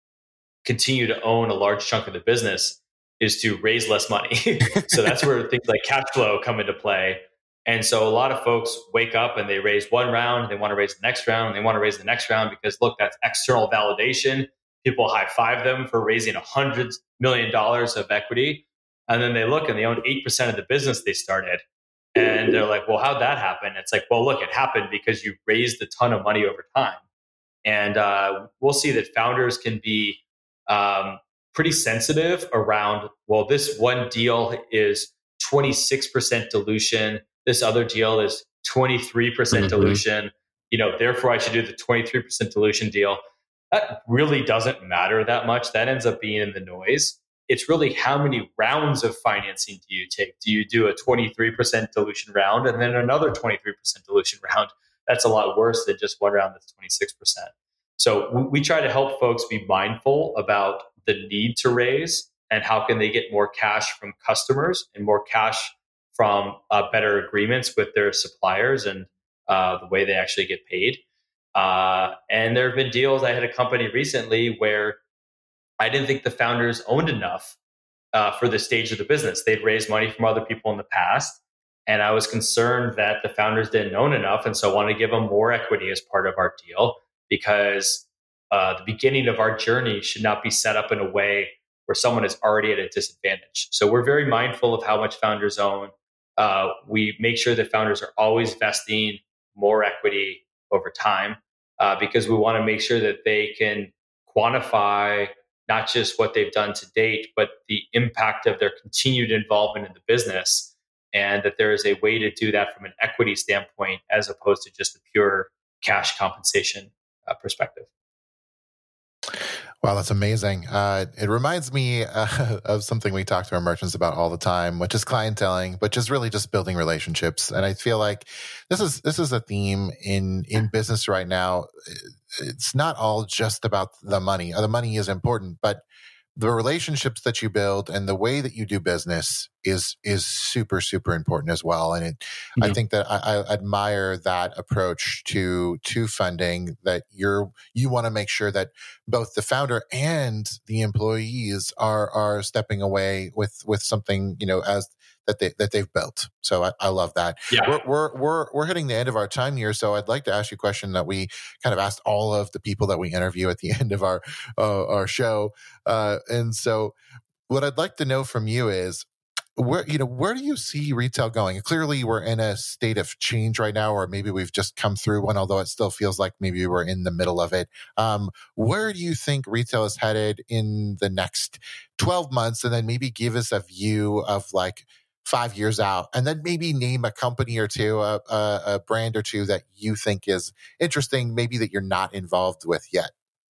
continue to own a large chunk of the business is to raise less money. So that's where things like cash flow come into play. And so a lot of folks wake up and they raise one round, and they want to raise the next round, and they want to raise the next round because, look, that's external validation. People high five them for raising one hundred million dollars of equity. And then they look and they own eight percent of the business they started. And they're like, well, how'd that happen? It's like, well, look, it happened because you raised a ton of money over time. And uh, we'll see that founders can be um, pretty sensitive around, well, this one deal is twenty-six percent dilution. This other deal is twenty-three percent mm-hmm. dilution. You know, therefore I should do the twenty-three percent dilution deal. That really doesn't matter that much. That ends up being in the noise. It's really how many rounds of financing do you take? Do you do a twenty-three percent dilution round and then another twenty-three percent dilution round? That's a lot worse than just one round that's twenty-six percent. So we, we try to help folks be mindful about the need to raise and how can they get more cash from customers and more cash from uh, better agreements with their suppliers and uh, the way they actually get paid. Uh, and there have been deals. I had a company recently where I didn't think the founders owned enough uh, for the stage of the business. They'd raised money from other people in the past. And I was concerned that the founders didn't own enough. And so I wanted to give them more equity as part of our deal, because uh, the beginning of our journey should not be set up in a way where someone is already at a disadvantage. So we're very mindful of how much founders own. Uh, we make sure that founders are always vesting more equity over time, uh, because we want to make sure that they can quantify not just what they've done to date, but the impact of their continued involvement in the business, and that there is a way to do that from an equity standpoint as opposed to just a pure cash compensation uh, perspective. Wow, that's amazing. Uh, it reminds me uh, of something we talk to our merchants about all the time, which is clienteling, but just really just building relationships. And I feel like this is this is a theme in in business right now. It's not all just about the money. The money is important, but the relationships that you build and the way that you do business is is super, super important as well. And it, mm-hmm. I think that I, I admire that approach to to funding, that you're you want to make sure that both the founder and the employees are are stepping away with with something, you know, as that they that they've built. So I, I love that. Yeah. We're, we're we're we're hitting the end of our time here. So I'd like to ask you a question that we kind of asked all of the people that we interview at the end of our uh, our show. Uh, and so what I'd like to know from you is, where you know where do you see retail going? Clearly, we're in a state of change right now, or maybe we've just come through one, although it still feels like maybe we're in the middle of it. Um, where do you think retail is headed in the next twelve months? And then maybe give us a view of like five years out, and then maybe name a company or two, a, a, a brand or two that you think is interesting, maybe that you're not involved with yet.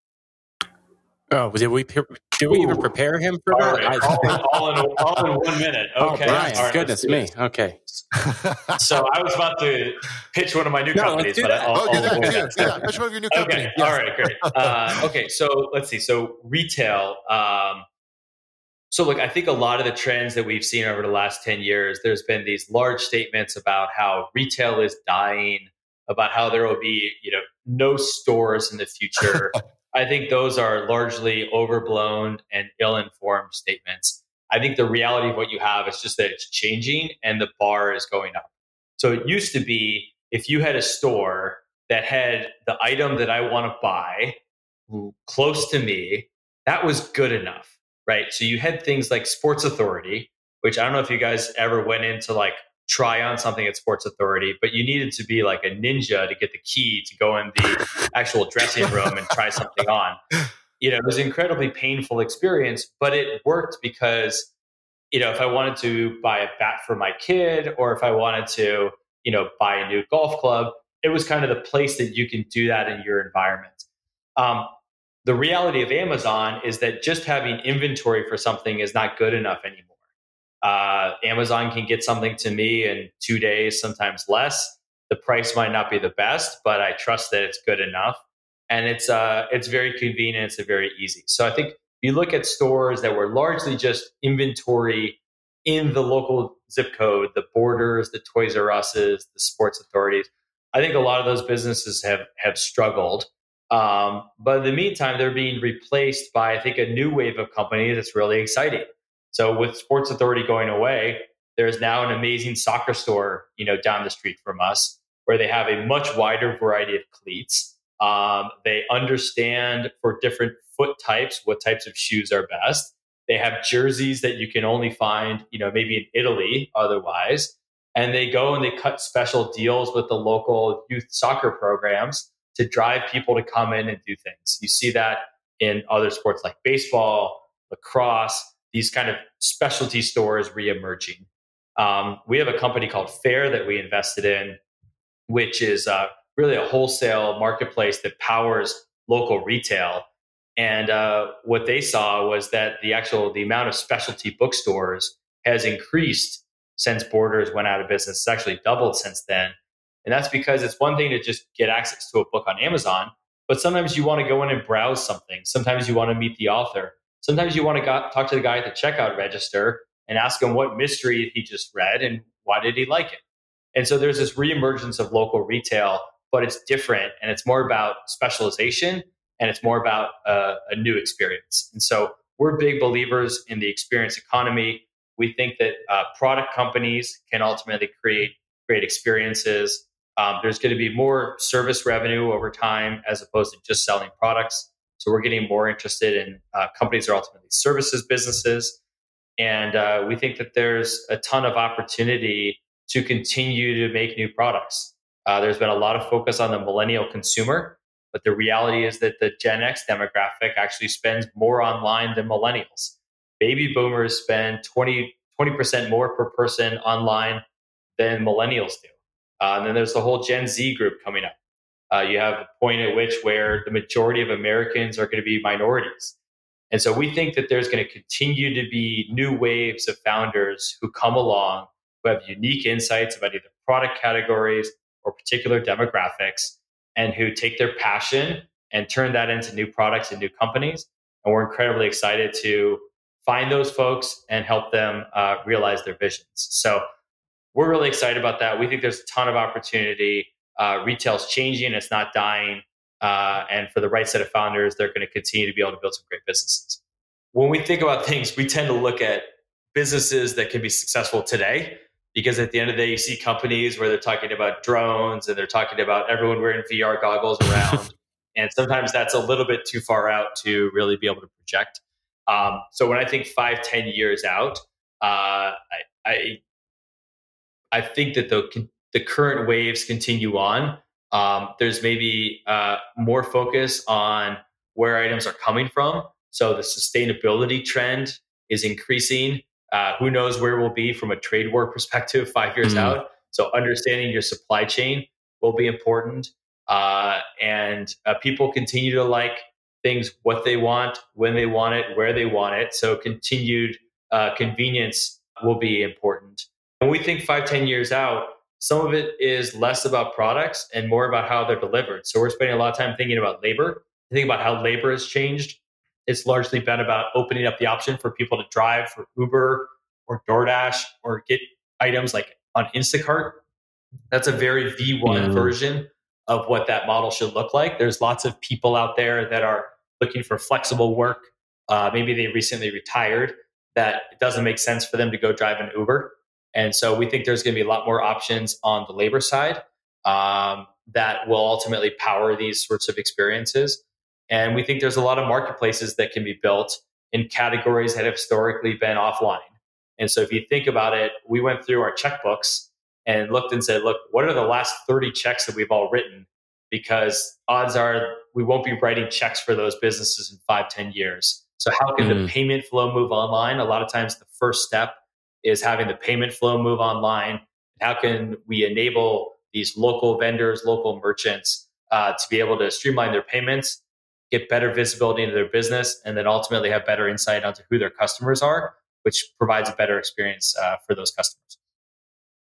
Oh, did we did we Ooh. even prepare him for all that? Right. all, all, in, all in one minute. Okay. Oh, Brian, right, goodness me. Okay. So I was about to pitch one of my new no, companies, but I'll, oh, I'll, do that. I'll Do that. Yeah, pitch one of your new companies. Okay. Yes. All right. Great. Uh, okay. So let's see. So retail. Um, so look, I think a lot of the trends that we've seen over the last ten years, there's been these large statements about how retail is dying, about how there will be, you know, no stores in the future. I think those are largely overblown and ill-informed statements. I think the reality of what you have is just that it's changing and the bar is going up. So it used to be, if you had a store that had the item that I want to buy close to me, that was good enough, right? So you had things like Sports Authority, which I don't know if you guys ever went into like try on something at Sports Authority, but you needed to be like a ninja to get the key to go in the actual dressing room and try something on. You know, it was an incredibly painful experience, but it worked because, you know, if I wanted to buy a bat for my kid, or if I wanted to, you know, buy a new golf club, it was kind of the place that you can do that in your environment. Um, the reality of Amazon is that just having inventory for something is not good enough anymore. Uh, Amazon can get something to me in two days, sometimes less. The price might not be the best, but I trust that it's good enough. And it's uh, it's very convenient. It's very easy. So I think you look at stores that were largely just inventory in the local zip code, the Borders, the Toys R Us's, the Sports Authorities, I think a lot of those businesses have have struggled. Um, but in the meantime, they're being replaced by, I think, a new wave of companies that's really exciting. So with Sports Authority going away, there's now an amazing soccer store, you know, down the street from us, where they have a much wider variety of cleats. Um, they understand for different foot types what types of shoes are best. They have jerseys that you can only find, you know, maybe in Italy otherwise. And they go and they cut special deals with the local youth soccer programs to drive people to come in and do things. You see that in other sports like baseball, lacrosse, these kind of specialty stores reemerging. Um, we have a company called Fair that we invested in, which is uh, really a wholesale marketplace that powers local retail. And uh, what they saw was that the actual the amount of specialty bookstores has increased since Borders went out of business. It's actually doubled since then. And that's because it's one thing to just get access to a book on Amazon, but sometimes you want to go in and browse something. Sometimes you want to meet the author. Sometimes you want to go, talk to the guy at the checkout register and ask him what mystery he just read and why did he like it. And so there's this reemergence of local retail, but it's different and it's more about specialization and it's more about uh, a new experience. And so we're big believers in the experience economy. We think that uh, product companies can ultimately create great experiences. Um, there's going to be more service revenue over time as opposed to just selling products. So we're getting more interested in uh, companies that are ultimately services businesses. And uh, we think that there's a ton of opportunity to continue to make new products. Uh, there's been a lot of focus on the millennial consumer, but the reality is that the Gen X demographic actually spends more online than millennials. Baby boomers spend twenty percent more per person online than millennials do. Uh, and then there's the whole Gen Z group coming up. Uh, you have a point at which where the majority of Americans are going to be minorities. And so we think that there's going to continue to be new waves of founders who come along who have unique insights about either product categories or particular demographics and who take their passion and turn that into new products and new companies. And we're incredibly excited to find those folks and help them uh, realize their visions. So we're really excited about that. We think there's a ton of opportunity. Uh, retail's changing, it's not dying. Uh, and for the right set of founders, they're going to continue to be able to build some great businesses. When we think about things, we tend to look at businesses that can be successful today, because at the end of the day, you see companies where they're talking about drones and they're talking about everyone wearing V R goggles around. And sometimes that's a little bit too far out to really be able to project. Um, so when I think five, ten years out, uh, I, I I think that the the current waves continue on. Um, there's maybe uh, more focus on where items are coming from. So the sustainability trend is increasing. Uh, who knows where we'll be from a trade war perspective five years mm. out. So understanding your supply chain will be important. Uh, and uh, people continue to like things, what they want, when they want it, where they want it. So continued uh, convenience will be important. When we think five, ten years out, some of it is less about products and more about how they're delivered. So we're spending a lot of time thinking about labor, thinking about how labor has changed. It's largely been about opening up the option for people to drive for Uber or DoorDash or get items like on Instacart. That's a very V one yeah. version of what that model should look like. There's lots of people out there that are looking for flexible work. Uh, maybe they recently retired, that it doesn't make sense for them to go drive an Uber. And so we think there's going to be a lot more options on the labor side um, that will ultimately power these sorts of experiences. And we think there's a lot of marketplaces that can be built in categories that have historically been offline. And so if you think about it, we went through our checkbooks and looked and said, look, what are the last thirty checks that we've all written? Because odds are we won't be writing checks for those businesses in five, ten years. So how can mm. the payment flow move online? A lot of times the first step is having the payment flow move online. How can we enable these local vendors, local merchants uh, to be able to streamline their payments, get better visibility into their business, and then ultimately have better insight onto who their customers are, which provides a better experience uh, for those customers.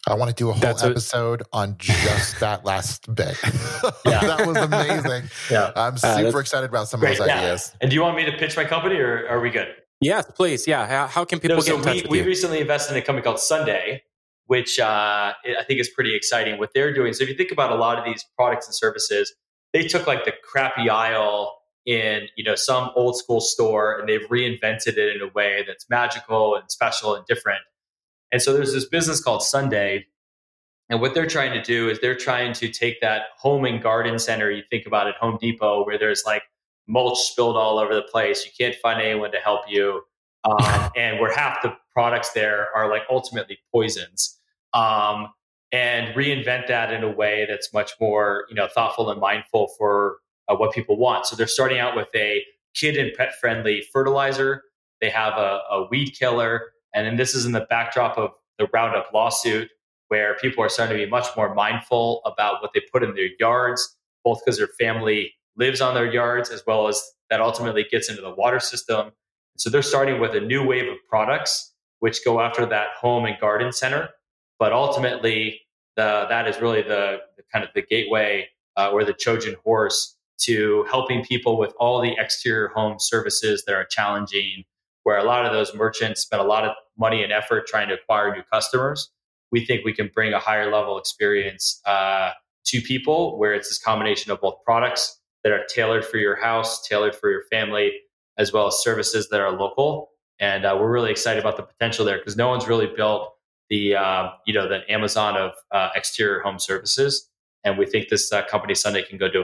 I want to do a whole That's episode a- on just that last bit. Yeah. That was amazing. Yeah. I'm super uh, excited about some Great, of those yeah. ideas. And do you want me to pitch my company, or are we good? Yes, please. Yeah. How, how can people No, get so in touch we, with we you? recently invested in a company called Sunday, which uh, I think is pretty exciting what they're doing. So if you think about a lot of these products and services, they took like the crappy aisle in, you know, some old school store, and they've reinvented it in a way that's magical and special and different. And so there's this business called Sunday. And what they're trying to do is they're trying to take that home and garden center you think about at Home Depot, where there's like mulch spilled all over the place. You can't find anyone to help you. Um, and where half the products there are like ultimately poisons. Um, and reinvent that in a way that's much more, you know, thoughtful and mindful for uh, what people want. So they're starting out with a kid and pet friendly fertilizer. They have a, a weed killer. And then this is in the backdrop of the Roundup lawsuit, where people are starting to be much more mindful about what they put in their yards, both because their family lives on their yards, as well as that ultimately gets into the water system. So they're starting with a new wave of products, which go after that home and garden center. But ultimately, the, that is really the, the kind of the gateway uh, or the Trojan horse to helping people with all the exterior home services that are challenging, where a lot of those merchants spend a lot of money and effort trying to acquire new customers. We think we can bring a higher level experience uh, to people, where it's this combination of both products that are tailored for your house, tailored for your family, as well as services that are local. And uh, we're really excited about the potential there, because no one's really built the uh, you know the Amazon of uh, exterior home services, and we think this uh, company Sunday can go do it.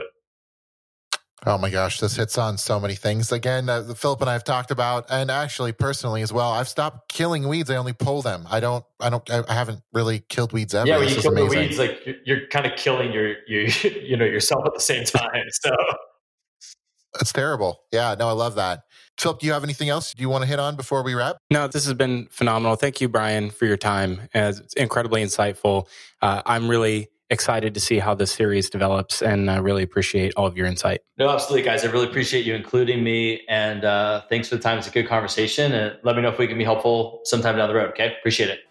Oh my gosh, this hits on so many things. Again, uh, Philip and I have talked about, and actually personally as well, I've stopped killing weeds. I only pull them. I don't, I don't, I haven't really killed weeds ever. Yeah, when this you is kill amazing. the weeds, like you're, you're kind of killing your, you, you know, yourself at the same time. So it's terrible. Yeah, no, I love that. Philip, do you have anything else do you want to hit on before we wrap? No, this has been phenomenal. Thank you, Brian, for your time. It's incredibly insightful. Uh, I'm really excited to see how this series develops, and I really appreciate all of your insight. No, absolutely, guys. I really appreciate you including me, and uh, thanks for the time. It's a good conversation, and let me know if we can be helpful sometime down the road. Okay, appreciate it.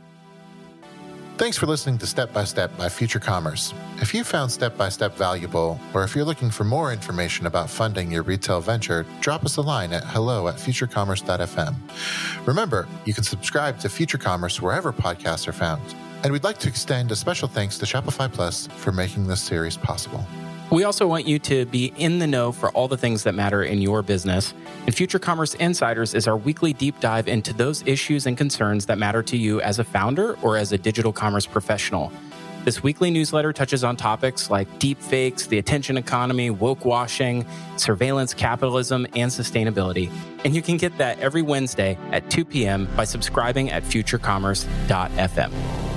Thanks for listening to Step by Step by Future Commerce. If you found Step by Step valuable, or if you're looking for more information about funding your retail venture, drop us a line at hello at futurecommerce dot f m. Remember, you can subscribe to Future Commerce wherever podcasts are found. And we'd like to extend a special thanks to Shopify Plus for making this series possible. We also want you to be in the know for all the things that matter in your business. And Future Commerce Insiders is our weekly deep dive into those issues and concerns that matter to you as a founder or as a digital commerce professional. This weekly newsletter touches on topics like deep fakes, the attention economy, woke washing, surveillance capitalism, and sustainability. And you can get that every Wednesday at two p.m. by subscribing at future commerce dot f m.